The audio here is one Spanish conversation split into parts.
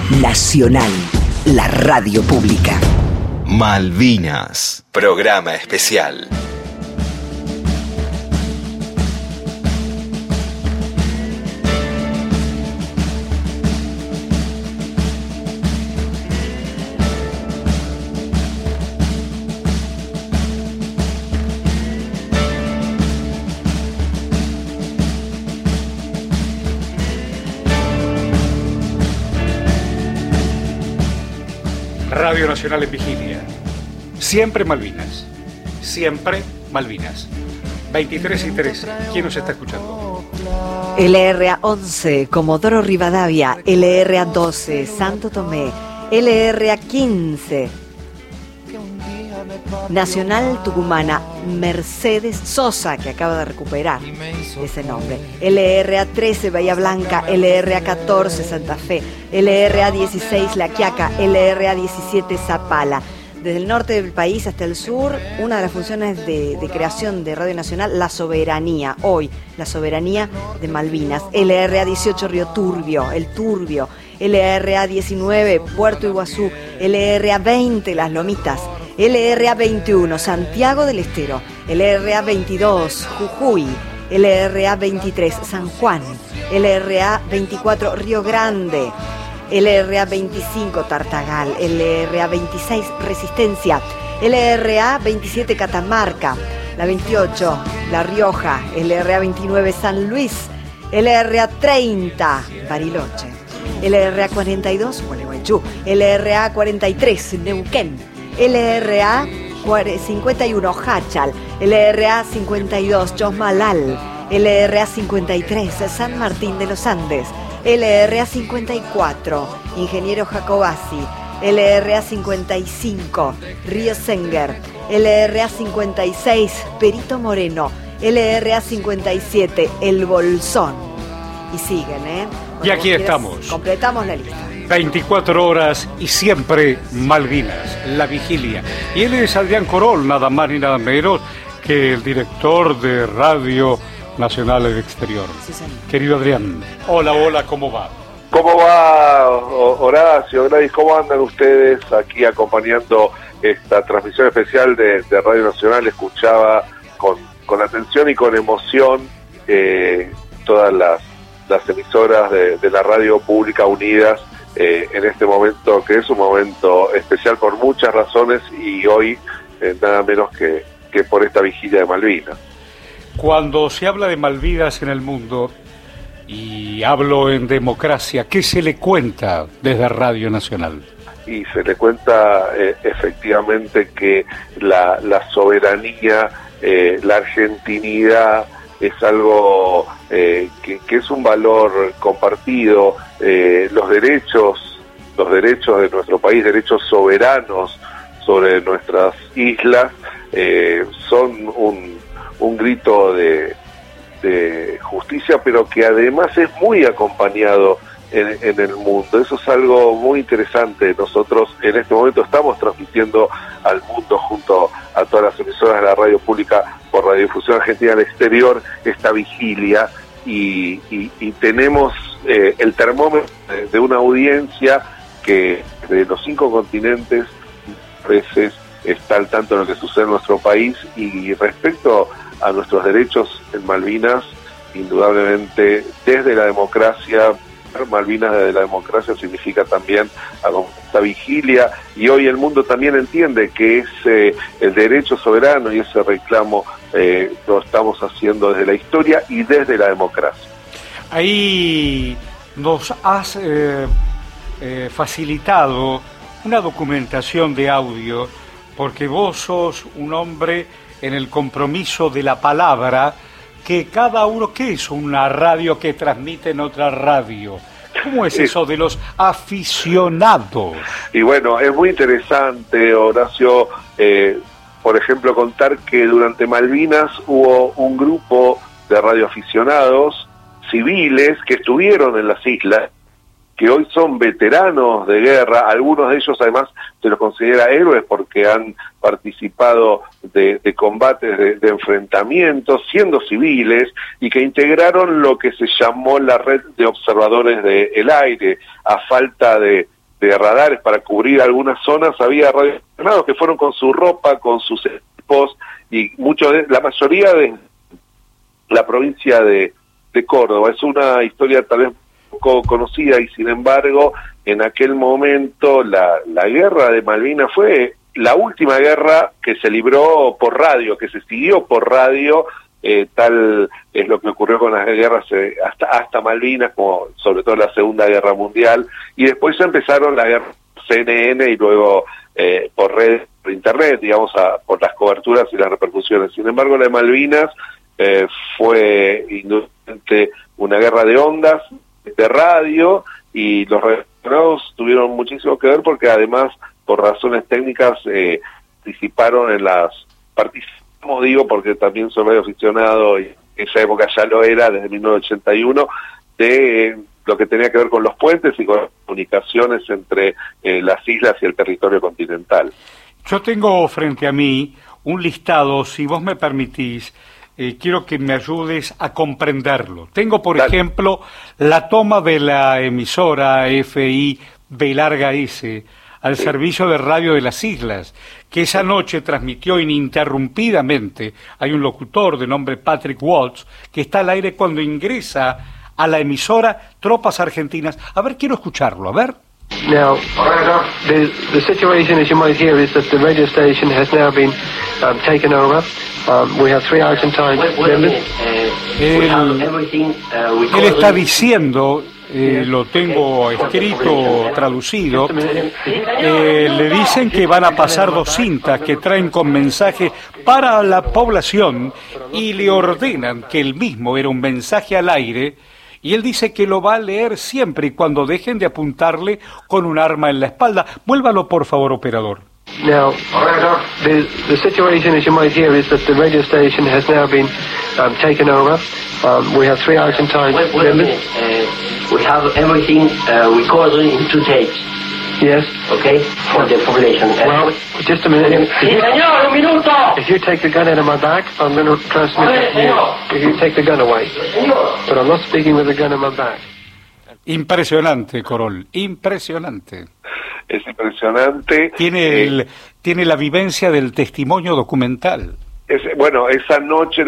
Nacional, la radio pública. Malvinas, programa especial. Radio Nacional en vigilia. Siempre Malvinas. Siempre Malvinas. 23:13. ¿Quién nos está escuchando? LRA 11, Comodoro Rivadavia. LRA 12, Santo Tomé. LRA 15, Nacional Tucumana. Mercedes Sosa, que acaba de recuperar ese nombre. LRA 13, Bahía Blanca. LRA 14, Santa Fe. LRA 16, La Quiaca. LRA 17, Zapala. Desde el norte del país hasta el sur, una de las funciones de creación de Radio Nacional, la soberanía. Hoy, la soberanía de Malvinas. LRA 18, Río Turbio, El Turbio. LRA 19, Puerto Iguazú. LRA 20, Las Lomitas. LRA 21, Santiago del Estero. LRA 22, Jujuy. LRA 23, San Juan. LRA 24, Río Grande. LRA 25, Tartagal. LRA 26, Resistencia. LRA 27, Catamarca. La 28, La Rioja. LRA 29, San Luis. LRA 30, Bariloche. LRA 42, Gualeguaychú. LRA 43, Neuquén. LRA 51, Hachal. LRA 52, Chosmalal. LRA 53, San Martín de los Andes. LRA 54, Ingeniero Jacobasi. LRA 55, Río Senger. LRA 56, Perito Moreno. LRA 57, El Bolsón. Y siguen, Y aquí estamos. Completamos la lista. 24 horas y siempre Malvinas, la vigilia. Y él es Adrián Corol, nada más ni nada menos que el director de Radio Nacional del Exterior. Sí, señor. Querido Adrián, hola, ¿cómo va? ¿Cómo va, Horacio, Gladys? ¿Cómo andan ustedes aquí acompañando esta transmisión especial de Radio Nacional? Escuchaba con atención y con emoción todas las emisoras de la radio pública unidas en este momento, que es un momento especial por muchas razones, y hoy nada menos que por esta vigilia de Malvinas. Cuando se habla de Malvinas en el mundo, y hablo en democracia, ¿qué se le cuenta desde Radio Nacional? Y se le cuenta efectivamente que la soberanía, la argentinidad es algo que es un valor compartido. Los derechos de nuestro país, derechos soberanos sobre nuestras islas, son un grito de justicia, pero que además es muy acompañado en el mundo. Eso es algo muy interesante. Nosotros en este momento estamos transmitiendo al mundo, junto a todas las emisoras de la radio pública por Radiodifusión Argentina al Exterior, esta vigilia, y tenemos el termómetro de una audiencia que de los 5 continentes a veces está al tanto de lo que sucede en nuestro país. Y respecto a nuestros derechos en Malvinas, indudablemente desde la democracia, Malvinas desde la democracia significa también esta vigilia, y hoy el mundo también entiende que es el derecho soberano, y ese reclamo lo estamos haciendo desde la historia y desde la democracia. Ahí nos has facilitado una documentación de audio, porque vos sos un hombre en el compromiso de la palabra, que cada uno, ¿qué es una radio que transmite en otra radio? ¿Cómo es eso de los aficionados? Y bueno, es muy interesante, Horacio, por ejemplo, contar que durante Malvinas hubo un grupo de radioaficionados civiles que estuvieron en las islas, que hoy son veteranos de guerra. Algunos de ellos además se los considera héroes porque han participado de combates, de enfrentamientos, siendo civiles, y que integraron lo que se llamó la red de observadores del aire, a falta de radares para cubrir algunas zonas, había radioaficionados que fueron con su ropa, con sus equipos, y la mayoría de la provincia de Córdoba. Es una historia tal vez poco conocida, y sin embargo en aquel momento la guerra de Malvinas fue la última guerra que se libró por radio, que se siguió por radio. Tal es lo que ocurrió con las guerras hasta Malvinas, como sobre todo la Segunda Guerra Mundial, y después ya empezaron la guerra CNN y luego por red, por internet, digamos, por las coberturas y las repercusiones. Sin embargo, la de Malvinas fue indudablemente una guerra de ondas, de radio, y los radioaficionados tuvieron muchísimo que ver porque además, por razones técnicas, participaron en las como digo, porque también soy radioaficionado, y en esa época ya lo era, desde 1981, de lo que tenía que ver con los puentes y con las comunicaciones entre las islas y el territorio continental. Yo tengo frente a mí un listado, si vos me permitís, quiero que me ayudes a comprenderlo. Tengo, por ejemplo, la toma de la emisora FIB al servicio de radio de las islas, que esa noche transmitió ininterrumpidamente. Hay un locutor de nombre Patrick Waltz que está al aire cuando ingresa a la emisora tropas argentinas. A ver, quiero escucharlo, a ver. Now, the situation, as you might hear, is that the radio station has now been taken over. We have 3 Argentine members. Él está diciendo, lo tengo escrito, traducido, le dicen que van a pasar 2 cintas que traen con mensaje para la población y le ordenan que el mismo era un mensaje al aire, y él dice que lo va a leer siempre y cuando dejen de apuntarle con un arma en la espalda. Vuélvalo, por favor, operador. Now, the situation, as you might hear, is that the radio station has now been taken over. We have 3 Argentine members. We have everything recorded in 2 tapes. Yes. Okay, for the population. Well, just a minute. Sí, señor, un minuto. If you take the gun out of my back, I'm going to transmit it to you. If you take the gun away. But I'm not speaking with the gun in my back. Impresionante, Corol, impresionante. Es impresionante. Tiene la vivencia del testimonio documental. Bueno, esta noche,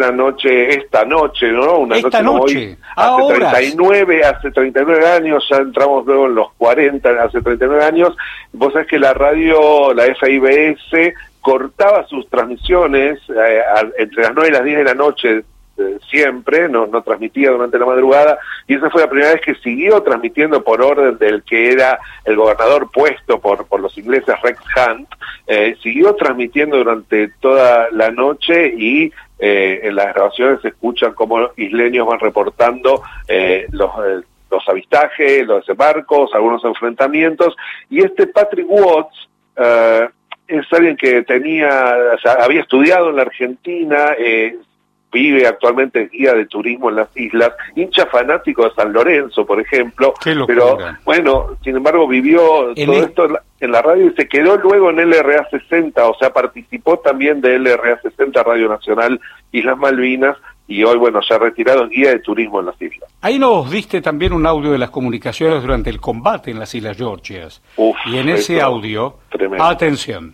¿no? Una esta noche. Ahora. Hace 39 años, ya entramos luego en los 40, hace 39 años, vos sabés que la radio, la FIBS, cortaba sus transmisiones entre las 9 y las 10 de la noche, siempre, no transmitía durante la madrugada, y esa fue la primera vez que siguió transmitiendo por orden del que era el gobernador puesto por los ingleses, Rex Hunt. Siguió transmitiendo durante toda la noche, y en las grabaciones se escuchan cómo isleños van reportando los avistajes, los desembarcos, algunos enfrentamientos, y Patrick Watts es alguien que había estudiado en la Argentina, vive actualmente guía de turismo en las islas, hincha fanático de San Lorenzo, por ejemplo, pero bueno, sin embargo vivió todo esto en la radio y se quedó luego en LRA 60, o sea, participó también de LRA 60, Radio Nacional Islas Malvinas, y hoy, bueno, ya retirado, guía de turismo en las islas. Ahí nos diste también un audio de las comunicaciones durante el combate en las Islas Georgias. Y en ese audio, tremendo. Atención,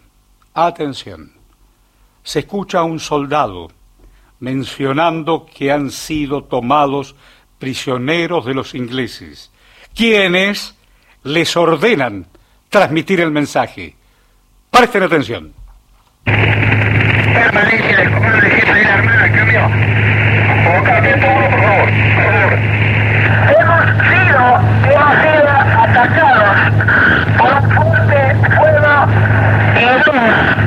se escucha a un soldado mencionando que han sido tomados prisioneros de los ingleses, quienes les ordenan transmitir el mensaje. Presten atención. Permanencia del comando de jefe de la Armada, cambio. Convocamiento 1, por favor. Hemos sido atacados por un fuerte fuego inglés.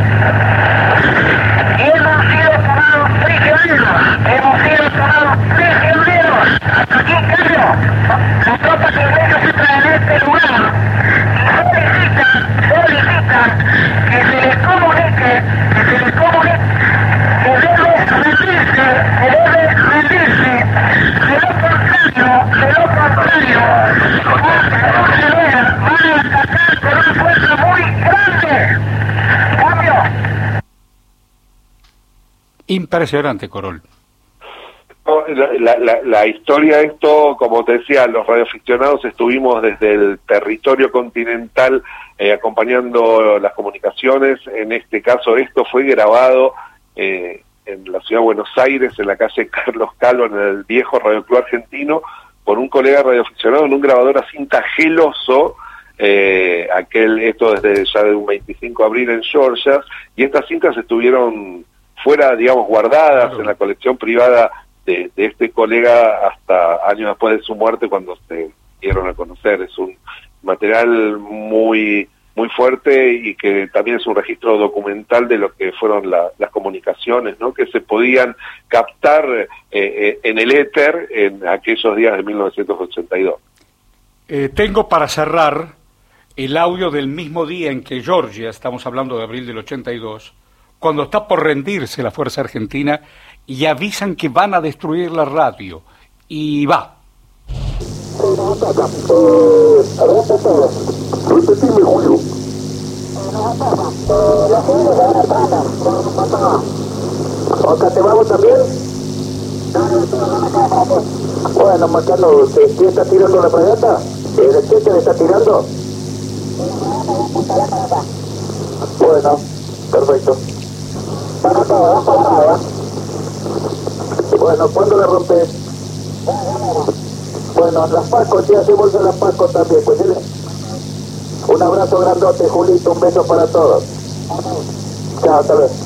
Hemos sido tomados prisioneros. Aquí, cambio. Las tropas inglesas entran en este lugar y solicitan que se les comunique que debe rendirse. De lo contrario, van a atacar con una fuerza muy grande. Cambio. Impresionante, Corol. La historia de esto, como te decía, los radioaficionados estuvimos desde el territorio continental acompañando las comunicaciones. En este caso, esto fue grabado en la ciudad de Buenos Aires, en la calle Carlos Calvo, en el viejo Radio Club Argentino, por un colega radioaficionado en un grabador a cinta geloso, esto desde ya de un 25 de abril en Georgia, y estas cintas estuvieron fuera, digamos, guardadas en la colección privada de este colega hasta años después de su muerte, cuando se dieron a conocer. Es un material muy fuerte y que también es un registro documental de lo que fueron las comunicaciones, ¿no?, que se podían captar en el éter en aquellos días de 1982. Tengo para cerrar el audio del mismo día en que Georgia, estamos hablando de abril del 82, cuando está por rendirse la Fuerza Argentina y avisan que van a destruir la radio. Y va. Repetime, Julio. ¿Acá te vamos también? Bueno, Macano, ¿quién está tirando la fragata? ¿El Cheche le está tirando? Bueno, perfecto. Bueno, ¿cuándo la rompes? Bueno, las Pacos, sí hacemos a las Pacos también, pues dile. Un abrazo grandote, Julito, un beso para todos. Chao, hasta luego.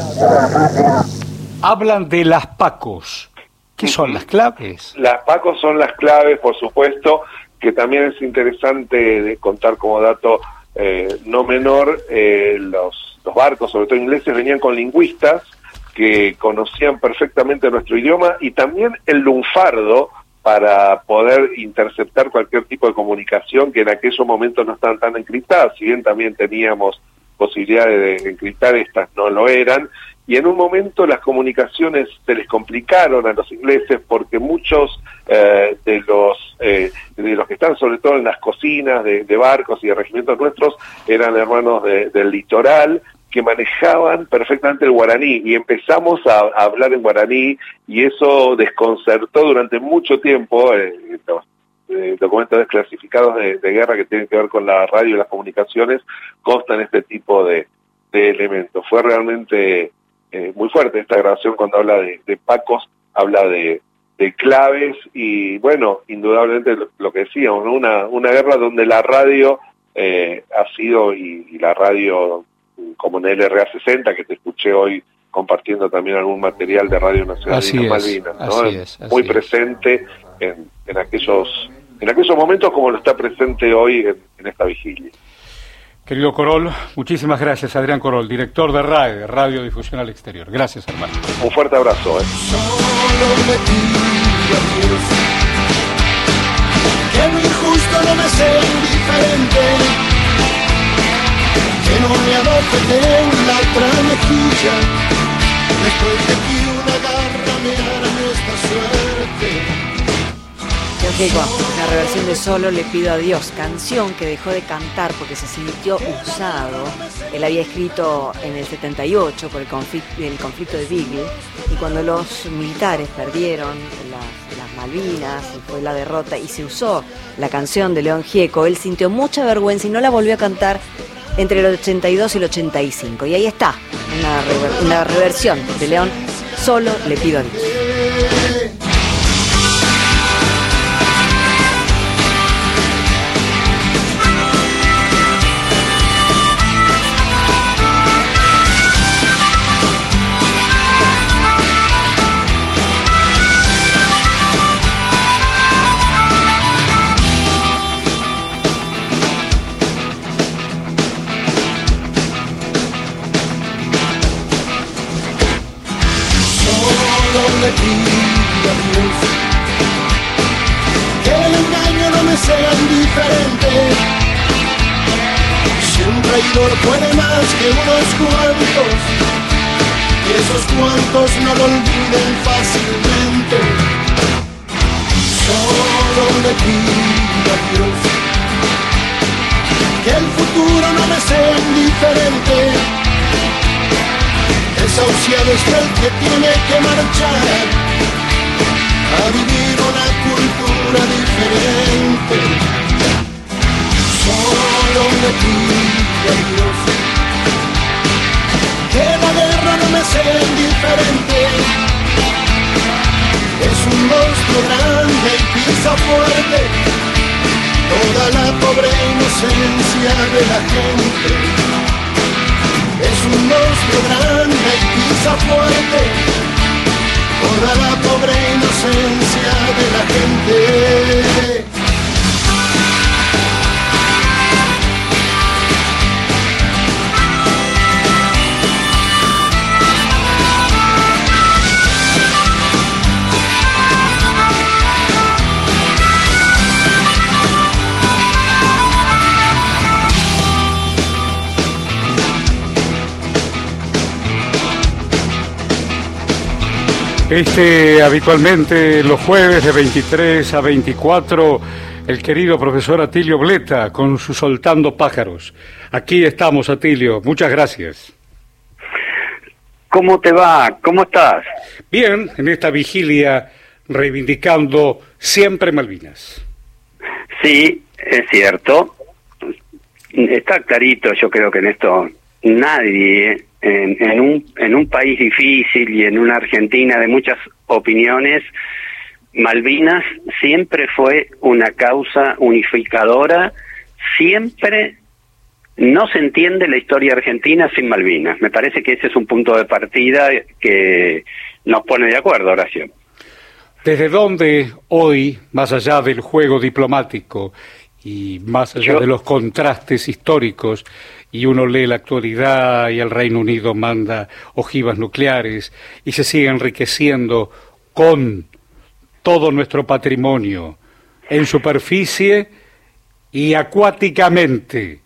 Hablan de las Pacos. ¿Qué son las claves? Las Pacos son las claves, por supuesto, que también es interesante de contar como dato no menor. Los barcos, sobre todo ingleses, venían con lingüistas que conocían perfectamente nuestro idioma y también el lunfardo para poder interceptar cualquier tipo de comunicación que en aquellos momentos no estaban tan encriptadas. Si bien también teníamos posibilidades de encriptar, estas no lo eran, y en un momento las comunicaciones se les complicaron a los ingleses porque muchos de los que están sobre todo en las cocinas de barcos y de regimientos nuestros eran hermanos del litoral, que manejaban perfectamente el guaraní, y empezamos a hablar en guaraní, y eso desconcertó durante mucho tiempo. Los documentos desclasificados de guerra que tienen que ver con la radio y las comunicaciones constan este tipo de elementos. Fue realmente muy fuerte esta grabación. Cuando habla de Pacos, habla de claves, y bueno, indudablemente lo que decíamos, ¿no? Una guerra donde la radio ha sido, y la radio como en el LRA 60, que te escuché hoy compartiendo también algún material de Radio Nacional de Malvinas, ¿no? Así es, muy presente en aquellos momentos, como lo está presente hoy en esta vigilia. Querido Corol, muchísimas gracias. Adrián Corol, director de RAE, Radio Difusión al Exterior. Gracias, hermano. Un fuerte abrazo. Solo me pido a Dios que lo injusto no me sea indiferente, que no me adopten en la otra mejilla, después de que una garra me arañó esta suerte. Una reversión de Solo le pido a Dios, canción que dejó de cantar porque se sintió usado. Él había escrito en el 78 por el conflicto de Beagle, y cuando los militares perdieron las Malvinas y fue la derrota y se usó la canción de León Gieco, él sintió mucha vergüenza y no la volvió a cantar entre el 82 y el 85. Y ahí está, una reversión de León, Solo le pido a Dios. Le pido a Dios que el engaño no me sea indiferente. Si un traidor puede más que unos cuantos, y esos cuantos no lo olviden fácilmente. Solo le pido a Dios que el futuro no me sea indiferente. Desahuciado es el que tiene que marchar, a vivir una cultura diferente. Solo me pido a Dios que la guerra no me sea indiferente. Es un monstruo grande y pisa fuerte toda la pobre inocencia de la gente. Es un monstruo grande y pisa fuerte toda la pobre inocencia de la gente. Habitualmente los jueves de 23 a 24, el querido profesor Atilio Bleta con su Soltando Pájaros. Aquí estamos, Atilio, muchas gracias. ¿Cómo te va? ¿Cómo estás? Bien, en esta vigilia reivindicando siempre Malvinas. Sí, es cierto. Está clarito, yo creo que en esto nadie... En un país difícil y en una Argentina de muchas opiniones, Malvinas siempre fue una causa unificadora. Siempre no se entiende la historia argentina sin Malvinas. Me parece que ese es un punto de partida que nos pone de acuerdo, Horacio. ¿Desde dónde hoy, más allá del juego diplomático y más allá de los contrastes históricos, y uno lee la actualidad y el Reino Unido manda ojivas nucleares y se sigue enriqueciendo con todo nuestro patrimonio en superficie y acuáticamente?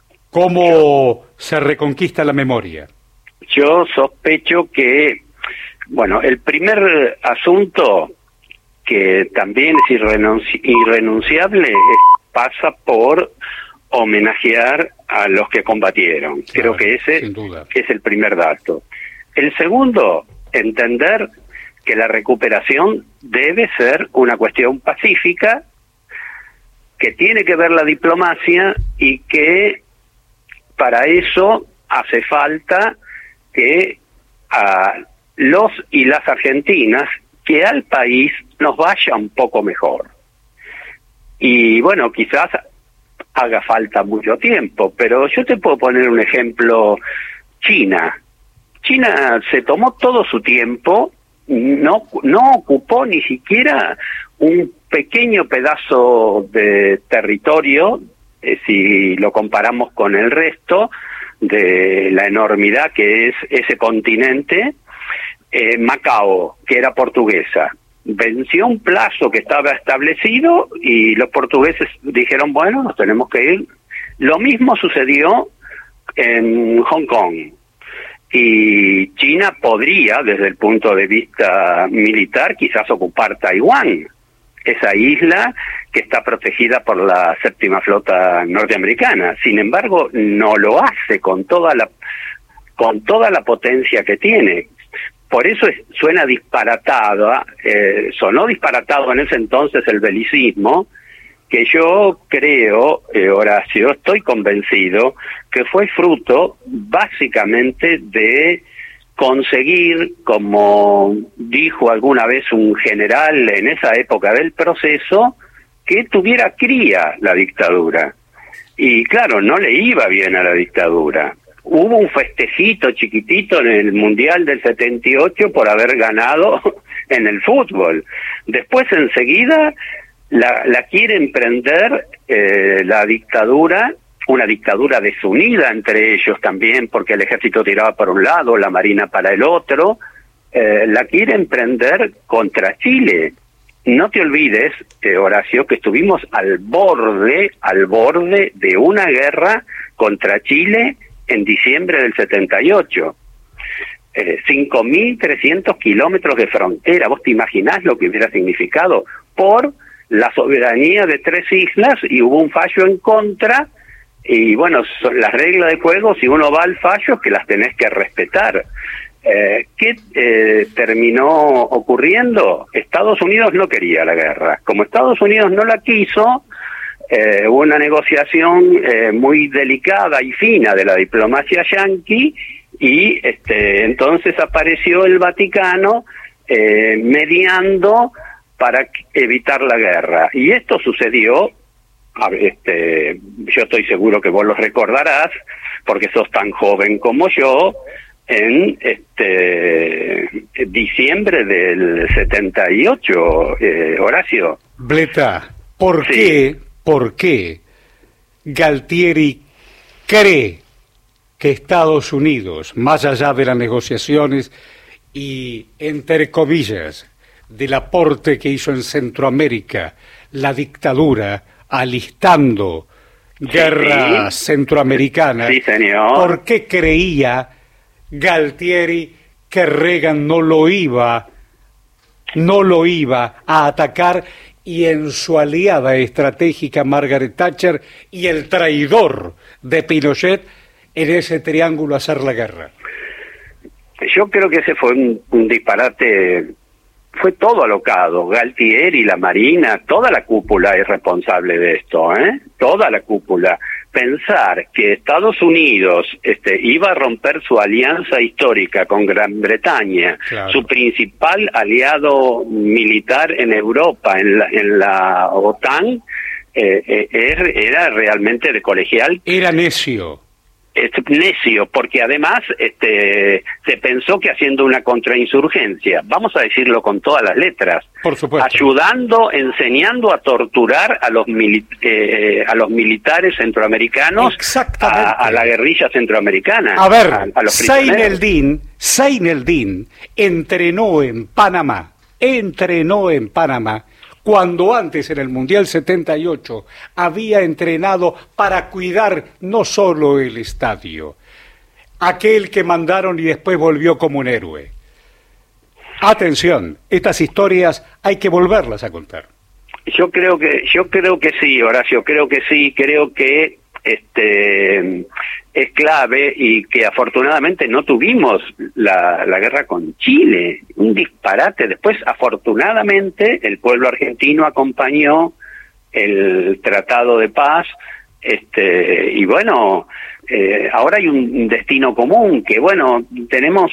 ¿Cómo se reconquista la memoria? Yo sospecho que, bueno, el primer asunto que también es irrenunciable pasa por homenajear a los que combatieron. Creo que ese es el primer dato. El segundo, entender que la recuperación debe ser una cuestión pacífica, que tiene que ver la diplomacia y que para eso hace falta que a los y las argentinas, que al país nos vaya un poco mejor. Y bueno, quizás haga falta mucho tiempo, pero yo te puedo poner un ejemplo. China se tomó todo su tiempo, no ocupó ni siquiera un pequeño pedazo de territorio, si lo comparamos con el resto de la enormidad que es ese continente. Macao, que era portuguesa, venció un plazo que estaba establecido y los portugueses dijeron, bueno, nos tenemos que ir. Lo mismo sucedió en Hong Kong. Y China podría, desde el punto de vista militar, quizás ocupar Taiwán, esa isla que está protegida por la séptima flota norteamericana. Sin embargo, no lo hace con toda la potencia que tiene. Por eso suena disparatado, sonó disparatado en ese entonces el belicismo, que yo creo, Horacio, estoy convencido que fue fruto básicamente de conseguir, como dijo alguna vez un general en esa época del proceso, que tuviera cría la dictadura. Y claro, no le iba bien a la dictadura. Hubo un festejito chiquitito en el Mundial del 78 por haber ganado en el fútbol. Después enseguida la quiere emprender la dictadura, una dictadura desunida entre ellos también, porque el ejército tiraba para un lado, la marina para el otro, la quiere emprender contra Chile. No te olvides, Horacio, que estuvimos al borde de una guerra contra Chile en diciembre del 78. 5.300 kilómetros de frontera. ¿Vos te imaginás lo que hubiera significado? Por la soberanía de 3 islas, y hubo un fallo en contra, y bueno, son las reglas de juego, si uno va al fallo es que las tenés que respetar. ¿Qué terminó ocurriendo? Estados Unidos no quería la guerra. Como Estados Unidos no la quiso, hubo una negociación muy delicada y fina de la diplomacia yanqui, y entonces apareció el Vaticano mediando para evitar la guerra. Y esto sucedió, yo estoy seguro que vos lo recordarás, porque sos tan joven como yo, en diciembre del 78, Horacio. Bleta, ¿por qué Galtieri cree que Estados Unidos, más allá de las negociaciones y, entre comillas, del aporte que hizo en Centroamérica, la dictadura, alistando guerra centroamericana, sí, señor, ¿por qué creía Galtieri que Reagan no lo iba a atacar, y en su aliada estratégica Margaret Thatcher y el traidor de Pinochet en ese triángulo hacer la guerra? Yo creo que ese fue un disparate, fue todo alocado. Galtieri, la Marina, toda la cúpula es responsable de esto, toda la cúpula. Pensar que Estados Unidos iba a romper su alianza histórica con Gran Bretaña, claro, su principal aliado militar en Europa, en la OTAN, era realmente de colegial. Era necio. Necio, porque además se pensó que haciendo una contrainsurgencia, vamos a decirlo con todas las letras, por supuesto, ayudando, enseñando a torturar a los militares centroamericanos, a la guerrilla centroamericana. A ver, a los Zein el-Din entrenó en Panamá, cuando antes en el Mundial 78 había entrenado para cuidar no solo el estadio, aquel que mandaron y después volvió como un héroe. Atención, estas historias hay que volverlas a contar. Yo creo que sí, Horacio, creo que es clave, y que afortunadamente no tuvimos la guerra con Chile, un disparate. Después, afortunadamente, el pueblo argentino acompañó el Tratado de Paz, y bueno, ahora hay un destino común, que bueno, tenemos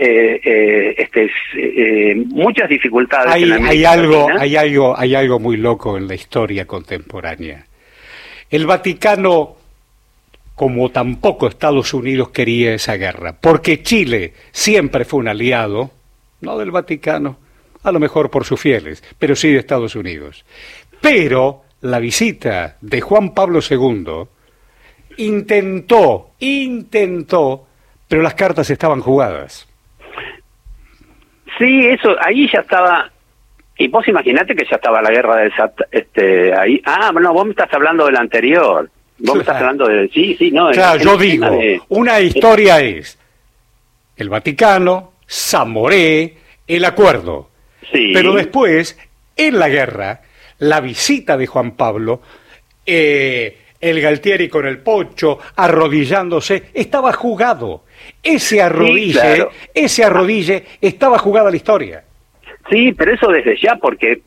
muchas dificultades. Hay algo muy loco en la historia contemporánea. El Vaticano, como tampoco Estados Unidos, quería esa guerra, porque Chile siempre fue un aliado, no del Vaticano, a lo mejor por sus fieles, pero sí de Estados Unidos. Pero la visita de Juan Pablo II intentó, pero las cartas estaban jugadas. Sí, eso, ahí ya estaba. Y vos imaginate que ya estaba la guerra de ahí. Ah, no, vos me estás hablando del anterior. Vos me estás hablando de... Sí, no. Claro, yo digo, una historia es el Vaticano, Zamoré, el acuerdo. Sí. Pero después, en la guerra, la visita de Juan Pablo, el Galtieri con el pocho, arrodillándose, estaba jugado. Ese arrodille estaba jugada la historia. Sí, pero eso desde ya, porque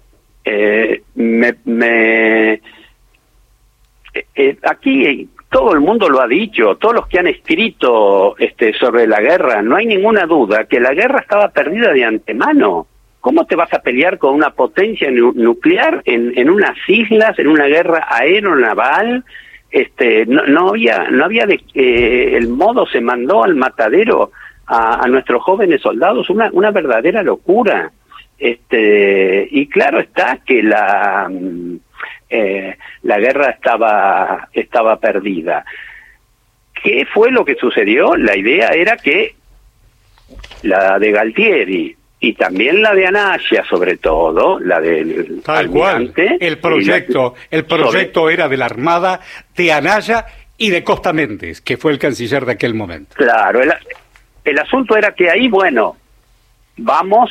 aquí todo el mundo lo ha dicho, todos los que han escrito sobre la guerra, no hay ninguna duda que la guerra estaba perdida de antemano. ¿Cómo te vas a pelear con una potencia nuclear en unas islas, en una guerra aeronaval? No había el modo se mandó al matadero a nuestros jóvenes soldados, una verdadera locura. Y claro está que la guerra estaba perdida. ¿Qué fue lo que sucedió? La idea era que la de Galtieri y también la de Anaya, sobre todo, la del almirante. El proyecto era de la Armada, de Anaya y de Costa Méndez, que fue el canciller de aquel momento. Claro, el asunto era que ahí, bueno, vamos,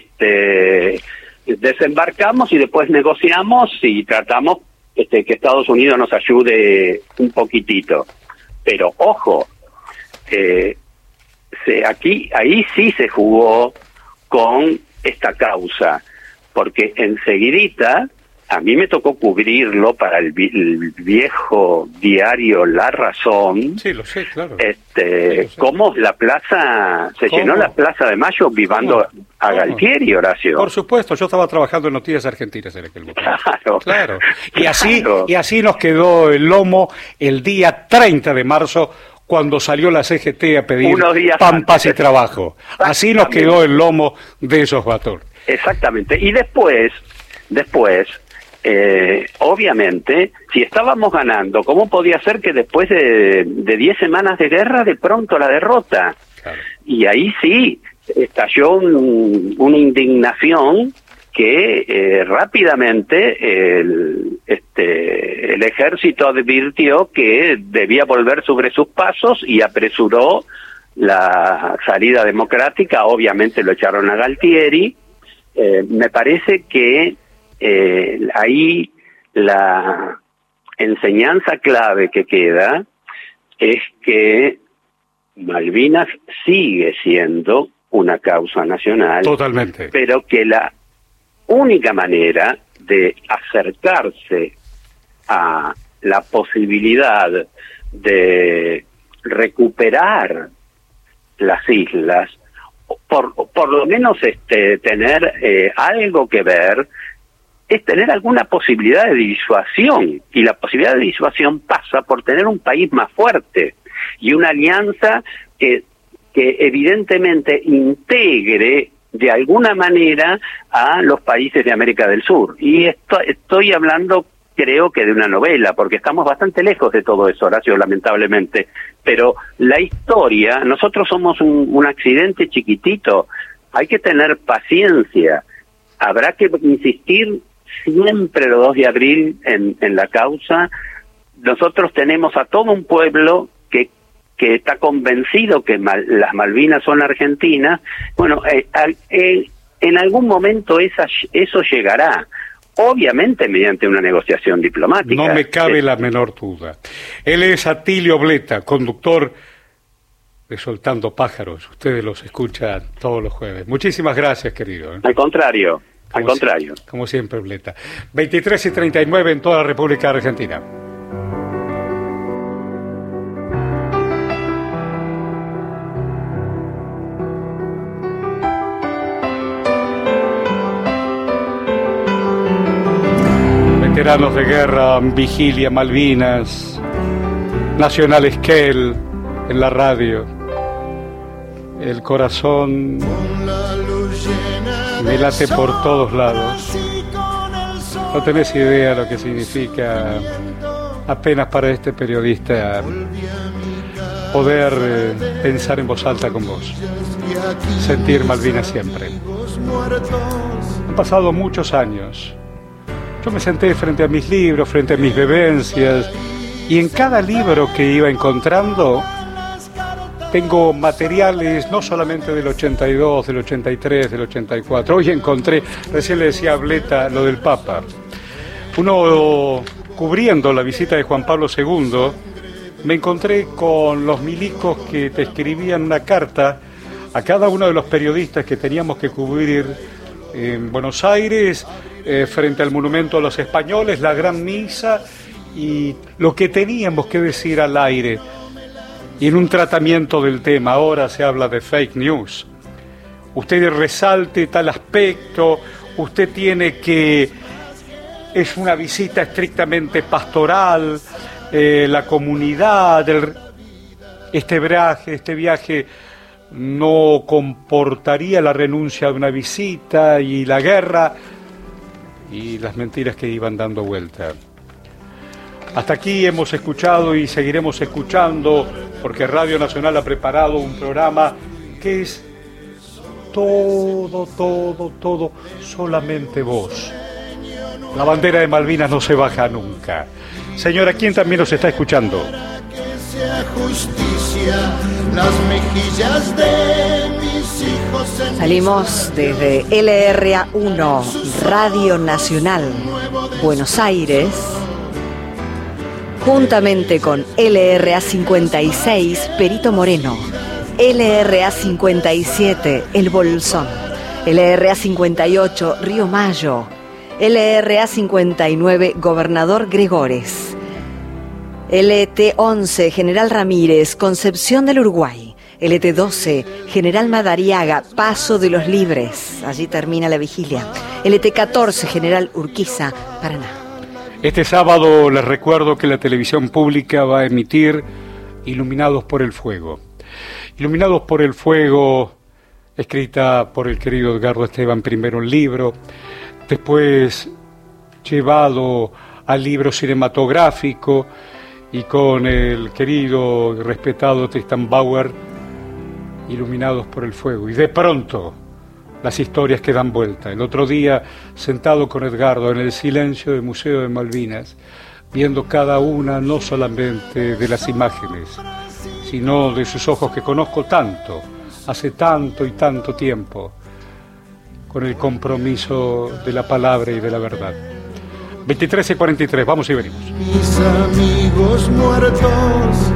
desembarcamos y después negociamos y tratamos que Estados Unidos nos ayude un poquitito. Pero ojo, ahí sí se jugó con esta causa, porque enseguidita a mí me tocó cubrirlo para el viejo diario La Razón. Sí, lo sé, claro. Cómo la plaza, se llenó la Plaza de Mayo vivando a Galtieri, Horacio. Por supuesto, yo estaba trabajando en Noticias Argentinas en aquel momento. Claro. Y así nos quedó el lomo el día 30 de marzo, cuando salió la CGT a pedir pampas y trabajo. Así nos quedó el lomo de esos Bator. Exactamente. Y después, obviamente, si estábamos ganando, ¿cómo podía ser que después de 10 semanas de guerra, de pronto la derrota? Claro. Y ahí sí, estalló una indignación que rápidamente el ejército advirtió que debía volver sobre sus pasos y apresuró la salida democrática. Obviamente lo echaron a Galtieri. Me parece que ahí la enseñanza clave que queda es que Malvinas sigue siendo una causa nacional. Totalmente. Pero que la única manera de acercarse a la posibilidad de recuperar las islas, por lo menos tener algo que ver, es tener alguna posibilidad de disuasión, y la posibilidad de disuasión pasa por tener un país más fuerte y una alianza que evidentemente integre de alguna manera a los países de América del Sur. Y estoy hablando, creo que de una novela, porque estamos bastante lejos de todo eso, Horacio, lamentablemente. Pero la historia, nosotros somos un accidente chiquitito, hay que tener paciencia, habrá que insistir siempre los 2 de abril en la causa. Nosotros tenemos a todo un pueblo que está convencido que las Malvinas son argentinas. Bueno, en algún momento eso llegará, obviamente mediante una negociación diplomática. No me cabe la menor duda. Él es Atilio Bleta, conductor de Soltando Pájaros. Ustedes los escuchan todos los jueves. Muchísimas gracias, querido. Al contrario. Como siempre, Bleta. 23:39 en toda la República Argentina. Veteranos de guerra, Vigilia, Malvinas, Nacional Esquel en la radio. El corazón me late por todos lados. No tenés idea lo que significa apenas para este periodista poder pensar en voz alta con vos, sentir Malvinas siempre. Han pasado muchos años. Yo me senté frente a mis libros, frente a mis vivencias, y en cada libro que iba encontrando tengo materiales no solamente del 82, del 83, del 84. Hoy encontré, recién le decía a Bleta lo del Papa. Uno, cubriendo la visita de Juan Pablo II, me encontré con los milicos que te escribían una carta a cada uno de los periodistas que teníamos que cubrir en Buenos Aires, frente al monumento a los españoles, la gran misa y lo que teníamos que decir al aire. Y en un tratamiento del tema, ahora se habla de fake news. Usted resalte tal aspecto, usted tiene que... Es una visita estrictamente pastoral, la comunidad, este viaje no comportaría la renuncia de una visita y la guerra y las mentiras que iban dando vuelta. Hasta aquí hemos escuchado y seguiremos escuchando, porque Radio Nacional ha preparado un programa que es todo, solamente vos. La bandera de Malvinas no se baja nunca. Señora, ¿quién también nos está escuchando? Salimos desde LRA1, Radio Nacional, Buenos Aires, juntamente con LRA56, Perito Moreno, LRA 57, El Bolsón. LRA 58, Río Mayo. LRA 59, Gobernador Gregores. LT 11, General Ramírez, Concepción del Uruguay. LT 12, General Madariaga, Paso de los Libres. Allí termina la vigilia. LT 14, General Urquiza, Paraná. Este sábado les recuerdo que la televisión pública va a emitir Iluminados por el Fuego. Iluminados por el Fuego, escrita por el querido Edgardo Esteban, primero en libro, después llevado al libro cinematográfico y con el querido y respetado Tristan Bauer, Iluminados por el Fuego. Y de pronto las historias que dan vuelta. El otro día, sentado con Edgardo en el silencio del Museo de Malvinas, viendo cada una no solamente de las imágenes, sino de sus ojos que conozco tanto, hace tanto y tanto tiempo, con el compromiso de la palabra y de la verdad. 23:43, vamos y venimos. Mis amigos muertos.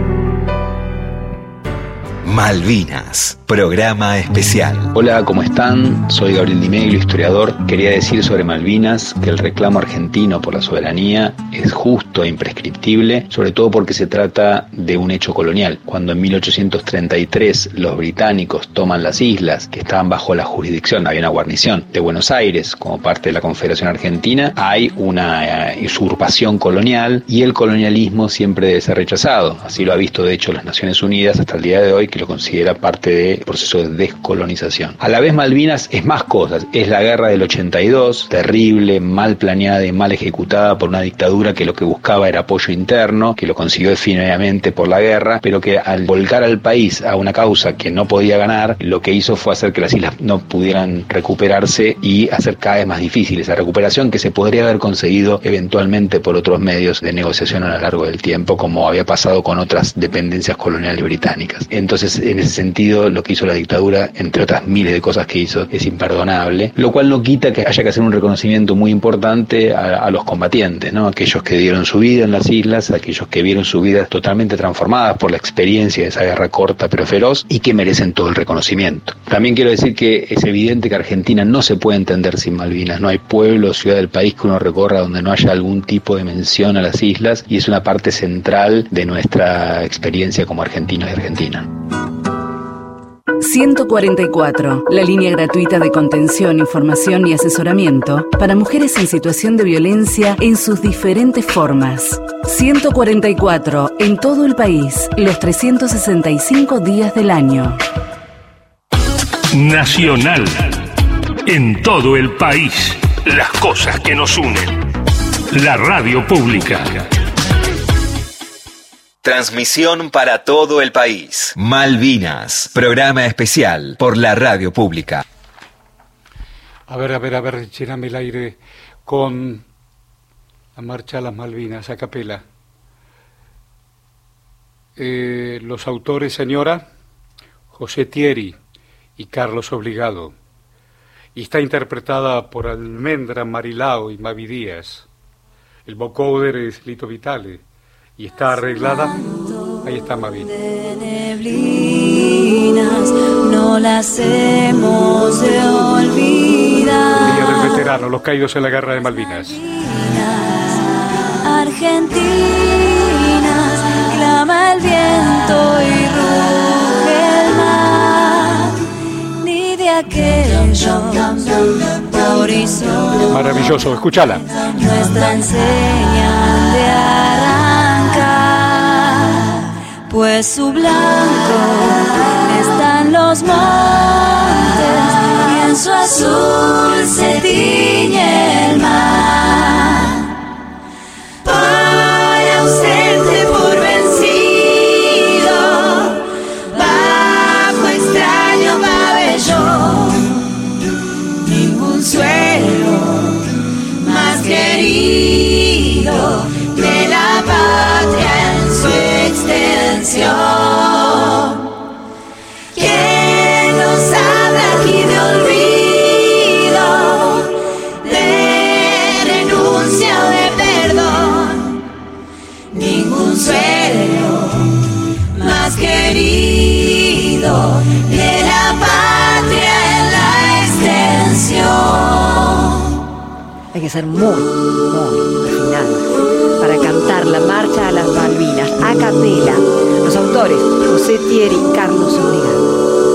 Malvinas, programa especial. Hola, ¿cómo están? Soy Gabriel Di Meglio, historiador. Quería decir sobre Malvinas que el reclamo argentino por la soberanía es justo e imprescriptible, sobre todo porque se trata de un hecho colonial. Cuando en 1833 los británicos toman las islas que estaban bajo la jurisdicción, había una guarnición de Buenos Aires como parte de la Confederación Argentina, hay una usurpación colonial y el colonialismo siempre debe ser rechazado. Así lo ha visto de hecho las Naciones Unidas hasta el día de hoy, que lo considera parte del proceso de descolonización. A la vez Malvinas es más cosas, es la guerra del 82, terrible, mal planeada y mal ejecutada por una dictadura que lo que buscaba era apoyo interno, que lo consiguió definitivamente por la guerra, pero que al volcar al país a una causa que no podía ganar, lo que hizo fue hacer que las islas no pudieran recuperarse y hacer cada vez más difícil esa recuperación que se podría haber conseguido eventualmente por otros medios de negociación a lo largo del tiempo, como había pasado con otras dependencias coloniales británicas. Entonces, en ese sentido, lo que hizo la dictadura, entre otras miles de cosas que hizo, es imperdonable, lo cual no quita que haya que hacer un reconocimiento muy importante a los combatientes, ¿no? Aquellos que dieron su vida en las islas, aquellos que vieron su vida totalmente transformadas por la experiencia de esa guerra corta pero feroz y que merecen todo el reconocimiento. También quiero decir que es evidente que Argentina no se puede entender sin Malvinas. No hay pueblo o ciudad del país que uno recorra donde no haya algún tipo de mención a las islas, y es una parte central de nuestra experiencia como argentinos y argentinas. 144, la línea gratuita de contención, información y asesoramiento para mujeres en situación de violencia en sus diferentes formas. 144, en todo el país, los 365 días del año. Nacional, en todo el país, las cosas que nos unen. La radio pública. Transmisión para todo el país. Malvinas, programa especial por la radio pública. A ver, lléname el aire con la marcha a las Malvinas, a capela. Los autores, señora, José Thierry y Carlos Obligado. Y está interpretada por Almendra Marilao y Mavi Díaz. El vocoder es Lito Vitale. Y está arreglada, ahí está Mavi. De neblinas, no las hemos de olvidar. Día del veterano, los caídos en la guerra de Malvinas. Argentinas, clama el viento y ruge el mar, ni de aquello horizonte. Maravilloso, escúchala. Nuestra enseñan de pues su blanco están los montes y en su azul se tiñe el mar. Para ausente por vencido, bajo extraño pabellón, ningún suelo más querido de la patria en su extensión. ¿Quién nos habla aquí de olvido, de Hay que ser muy refinados para cantar la marcha a las Malvinas a capela. Los autores: José Thierry y Carlos Obligado.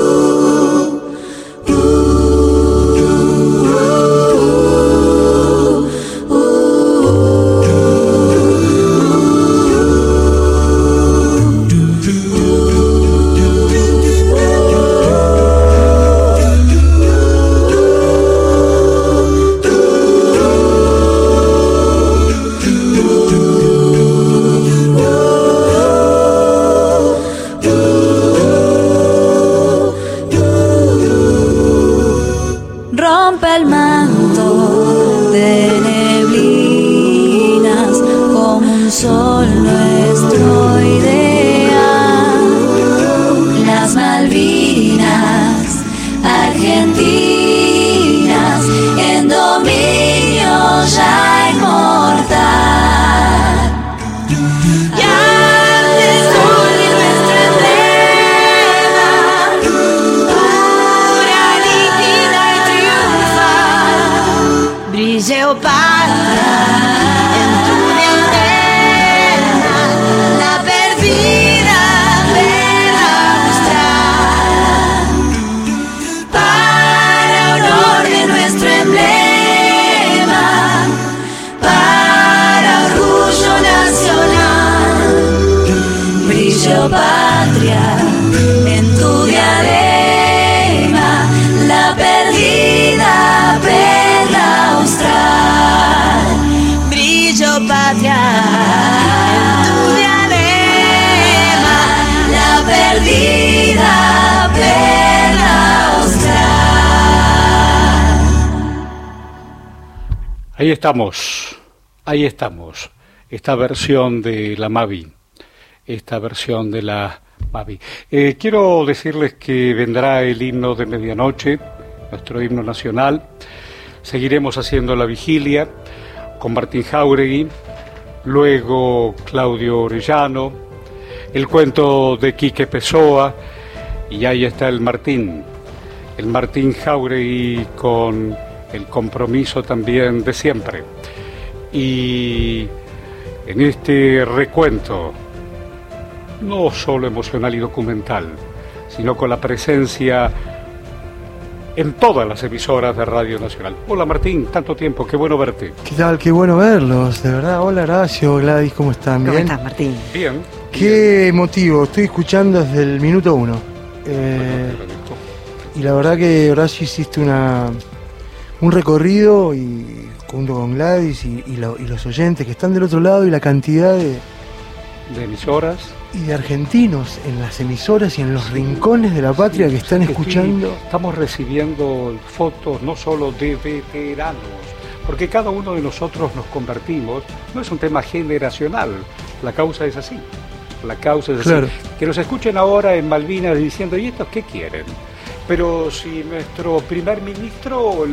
Ahí estamos, esta versión de la Mavi, quiero decirles que vendrá el himno de medianoche, nuestro himno nacional. Seguiremos haciendo la vigilia con Martín Jáuregui, luego Claudio Orellano, el cuento de Quique Pessoa, y ahí está el Martín Jáuregui con el compromiso también de siempre. Y en este recuento, no solo emocional y documental, sino con la presencia en todas las emisoras de Radio Nacional. Hola Martín, tanto tiempo, qué bueno verte. ¿Qué tal? Qué bueno verlos, de verdad. Hola Horacio, Gladys, ¿cómo están? ¿Bien? ¿Cómo estás, Martín? Bien. Qué emotivo, estoy escuchando desde el minuto 1. Y la verdad que Horacio hiciste un recorrido y junto con Gladys y los oyentes que están del otro lado, y la cantidad de emisoras y de argentinos en las emisoras y en los rincones de la patria que están escuchando. Estamos recibiendo fotos no solo de veteranos, porque cada uno de nosotros nos convertimos, no es un tema generacional, la causa es así. Claro. Que nos escuchen ahora en Malvinas diciendo: ¿y estos qué quieren? Pero si nuestro primer ministro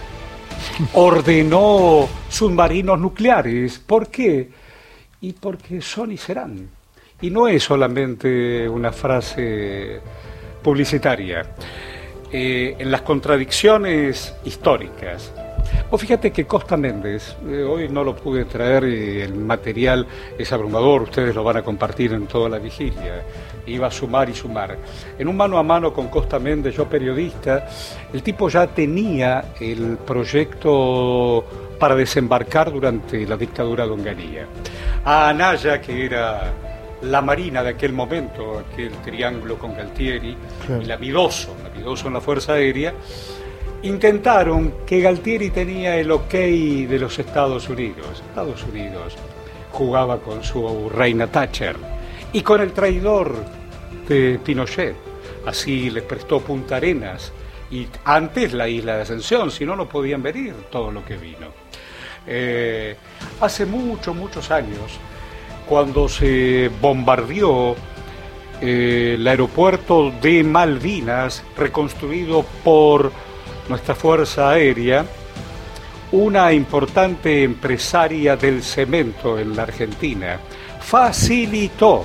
ordenó submarinos nucleares, ¿por qué? Y porque son y serán. Y no es solamente una frase publicitaria. En las contradicciones históricas. Vos fíjate que Costa Méndez, hoy no lo pude traer, el material es abrumador, ustedes lo van a compartir en toda la vigilia. Iba a sumar y sumar. En un mano a mano con Costa Méndez, yo periodista, el tipo ya tenía el proyecto para desembarcar durante la dictadura de Onganía. A Anaya, que era la Marina de aquel momento, aquel triángulo con Galtieri, claro, y la Midoso en la Fuerza Aérea, intentaron que Galtieri tenía el ok de los Estados Unidos. Estados Unidos jugaba con su reina Thatcher y con el traidor de Pinochet. Así les prestó Punta Arenas y antes la isla de Ascensión, si no, no podían venir todo lo que vino. Hace muchos años, cuando se bombardeó el aeropuerto de Malvinas, reconstruido por nuestra Fuerza Aérea, una importante empresaria del cemento en la Argentina facilitó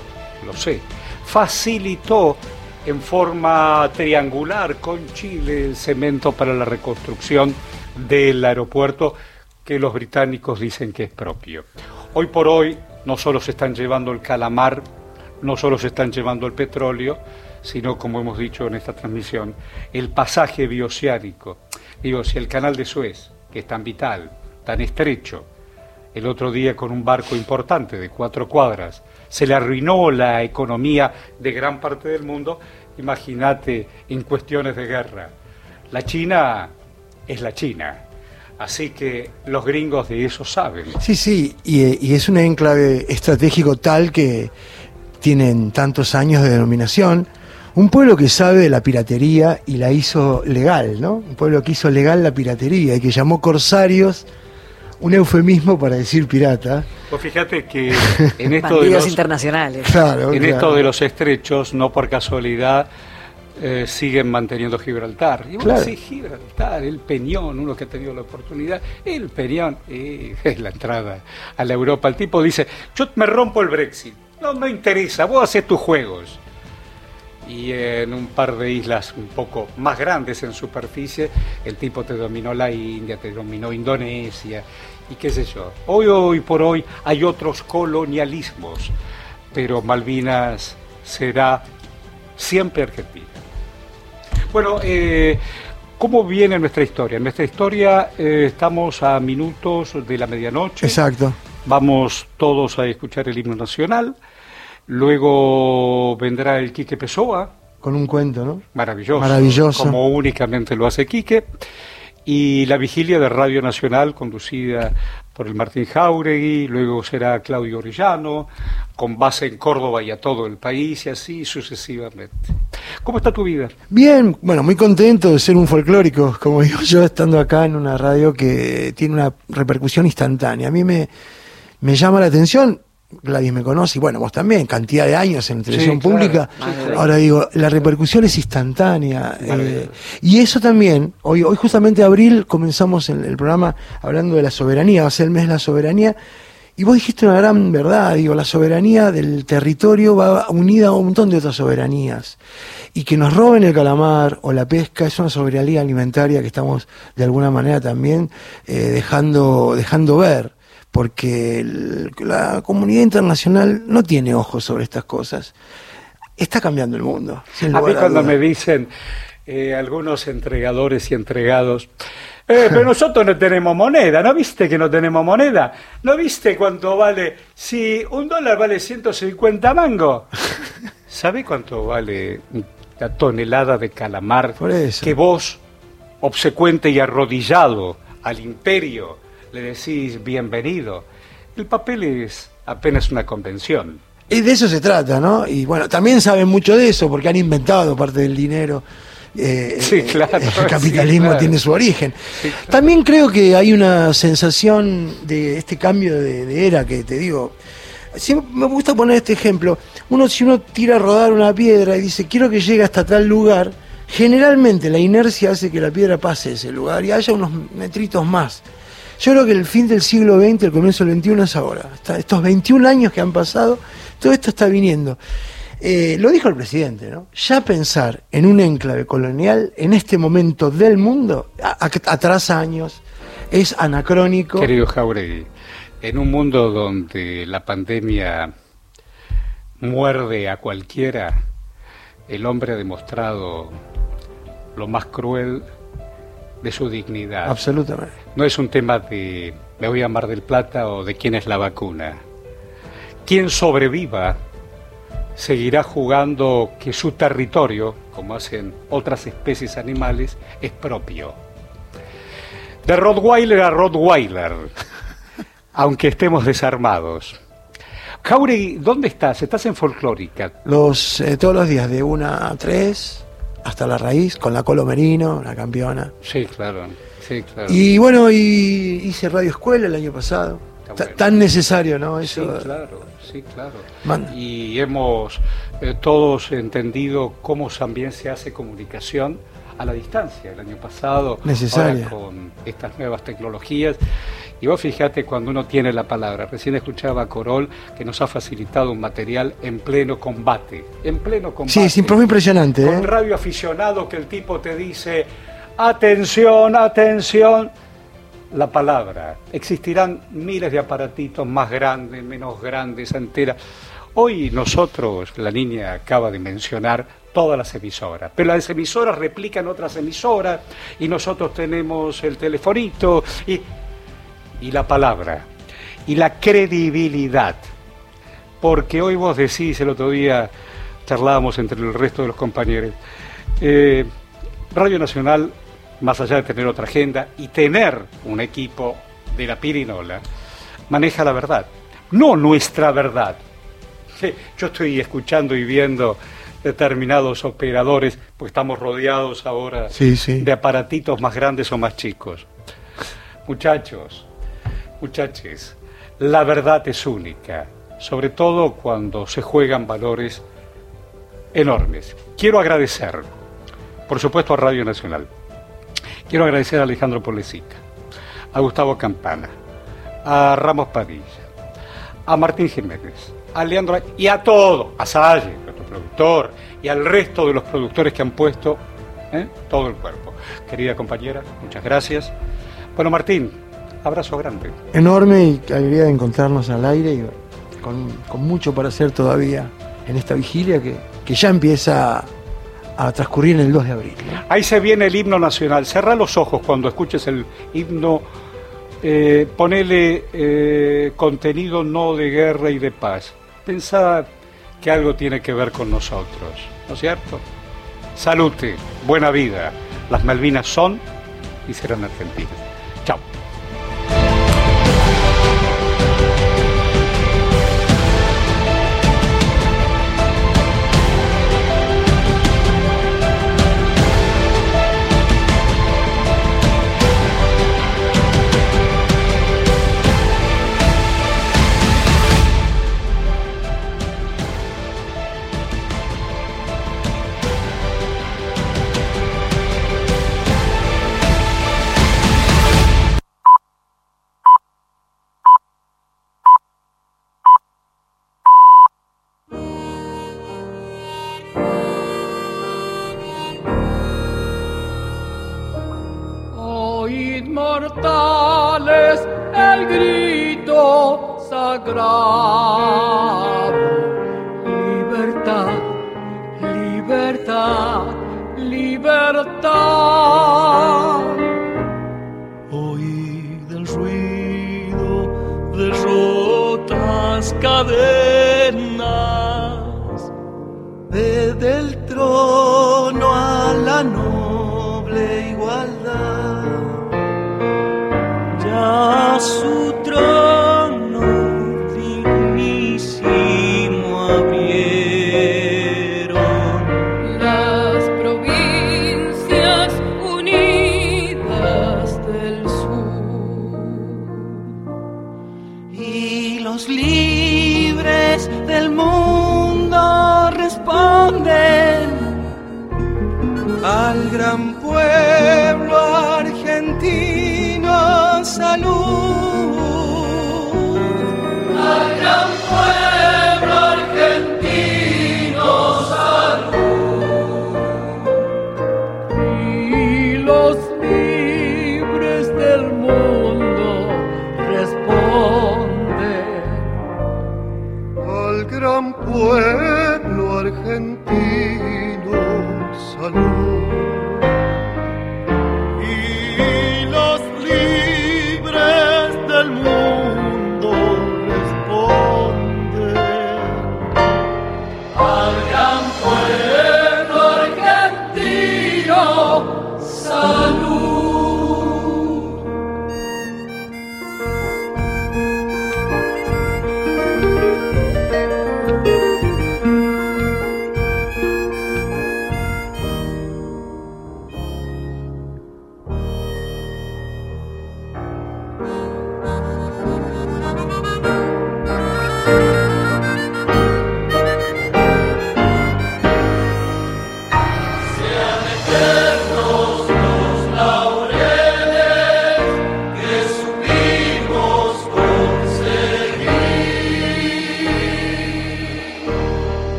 en forma triangular con Chile el cemento para la reconstrucción del aeropuerto, que los británicos dicen que es propio. Hoy por hoy no solo se están llevando el calamar, no solo se están llevando el petróleo, sino, como hemos dicho en esta transmisión, el pasaje bioceánico. Digo, si el canal de Suez, que es tan vital, tan estrecho, el otro día con un barco importante de 4 cuadras, se le arruinó la economía de gran parte del mundo, imagínate en cuestiones de guerra. La China es la China, así que los gringos de eso saben. Sí, y es un enclave estratégico tal que tienen tantos años de denominación. Un pueblo que sabe de la piratería y la hizo legal, ¿no? Un pueblo que hizo legal la piratería y que llamó corsarios, un eufemismo para decir pirata. Pues fíjate que en esto bandidos de los internacionales. Claro, en claro. esto de los estrechos, no por casualidad, siguen manteniendo Gibraltar. Y bueno, Claro. sí, Gibraltar, el Peñón, uno que ha tenido la oportunidad, el Peñón, es la entrada a la Europa. El tipo dice, yo me rompo el Brexit, no me interesa, vos haces tus juegos. Y en un par de islas un poco más grandes en superficie, el tipo te dominó la India, te dominó Indonesia, y qué sé yo. Hoy por hoy hay otros colonialismos, pero Malvinas será siempre Argentina. Bueno, ¿cómo viene nuestra historia? En nuestra historia estamos a minutos de la medianoche. Exacto. Vamos todos a escuchar el himno nacional. Luego vendrá el Quique Pessoa. Con un cuento, ¿no? Maravilloso. Maravilloso. Como únicamente lo hace Quique. Y la vigilia de Radio Nacional, conducida por el Martín Jáuregui. Luego será Claudio Orellano, con base en Córdoba y a todo el país, y así sucesivamente. ¿Cómo está tu vida? Bien, bueno, muy contento de ser un folclórico, como digo yo, estando acá en una radio que tiene una repercusión instantánea. A mí me llama la atención. Gladys me conoce, y bueno, vos también, cantidad de años en televisión pública. Claro. Ahora digo, la repercusión es instantánea. Y eso también, hoy justamente abril comenzamos el programa hablando de la soberanía, va a ser el mes de la soberanía, y vos dijiste una gran verdad, digo, la soberanía del territorio va unida a un montón de otras soberanías. Y que nos roben el calamar o la pesca es una soberanía alimentaria que estamos de alguna manera también dejando ver. Porque la comunidad internacional no tiene ojos sobre estas cosas. Está cambiando el mundo. A mí cuando me dicen algunos entregadores y entregados, pero nosotros no tenemos moneda, ¿no viste que no tenemos moneda? ¿No viste cuánto vale? Si $1 vale 150 mangos, ¿sabe cuánto vale la tonelada de calamar que vos, obsecuente y arrodillado al imperio, le decís bienvenido? El papel es apenas una convención. Y de eso se trata, ¿no? Y bueno, también saben mucho de eso porque han inventado parte del dinero. Sí, claro. El capitalismo sí, claro. tiene su origen. Sí, claro. También creo que hay una sensación de este cambio de era que te digo. Siempre me gusta poner este ejemplo. Si uno tira a rodar una piedra y dice quiero que llegue hasta tal lugar, generalmente la inercia hace que la piedra pase ese lugar y haya unos metritos más. Yo creo que el fin del siglo XX, el comienzo del XXI es ahora. Estos 21 años que han pasado, todo esto está viniendo. Lo dijo el presidente, ¿no? Ya pensar en un enclave colonial en este momento del mundo, atrás años, es anacrónico. Querido Jáuregui, en un mundo donde la pandemia muerde a cualquiera, el hombre ha demostrado lo más cruel de su dignidad. Absolutamente. No es un tema de me voy a Mar del Plata o de quién es la vacuna. Quien sobreviva seguirá jugando que su territorio, como hacen otras especies animales, es propio. De Rottweiler a Rottweiler, aunque estemos desarmados. Jáuregui, ¿dónde estás? ¿Estás en Folclórica? Todos los días, de 1 a 3, hasta la raíz, con la Colo Merino, la campeona. Sí, claro. Sí, claro. Y bueno, hice Radio Escuela el año pasado. Bueno. Tan necesario, ¿no? Eso. Sí, claro. Y hemos todos entendido cómo también se hace comunicación a la distancia. El año pasado, necesaria. Ahora con estas nuevas tecnologías. Y vos fíjate cuando uno tiene la palabra. Recién escuchaba a Corol que nos ha facilitado un material en pleno combate. En pleno combate. Sí, es impresionante. Con un radio aficionado que el tipo te dice, atención, atención. la palabra. Existirán miles de aparatitos más grandes, menos grandes, enteras. Hoy nosotros, la niña acaba de mencionar todas las emisoras, pero las emisoras replican otras emisoras y nosotros tenemos el telefonito y la palabra y la credibilidad. Porque hoy vos decís, el otro día charlábamos entre el resto de los compañeros, Radio Nacional, más allá de tener otra agenda y tener un equipo de la pirinola, maneja la verdad, no nuestra verdad. Yo estoy escuchando y viendo determinados operadores, porque estamos rodeados ahora de aparatitos más grandes o más chicos. Muchachos, muchaches, la verdad es única, sobre todo cuando se juegan valores enormes. Quiero agradecer, por supuesto, a Radio Nacional. Quiero agradecer a Alejandro Polesica, a Gustavo Campana, a Ramos Padilla, a Martín Jiménez, a Leandro y a todo, a Salle, nuestro productor, y al resto de los productores que han puesto todo el cuerpo. Querida compañera, muchas gracias. Bueno, Martín, abrazo grande. Enorme, y alegría de encontrarnos al aire y con mucho para hacer todavía en esta vigilia que ya empieza a transcurrir el 2 de abril. Ahí se viene el himno nacional. Cerrá los ojos cuando escuches el himno. Ponele contenido no de guerra y de paz. Pensá que algo tiene que ver con nosotros, ¿no es cierto? Salute, buena vida. Las Malvinas son y serán argentinas. Chao. Mortales, el grito sagrado. Libertad, libertad, libertad. Oíd el ruido de rotas cadenas. Ved el trono a la noble igualdad. A su trono dignísimo abrieron las provincias unidas del sur y los libres del mundo responden al gran pueblo argentino. Salud al gran pueblo argentino, salud. Y los libres del mundo responden al gran pueblo argentino, salud.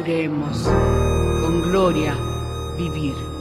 juremos con gloria vivir.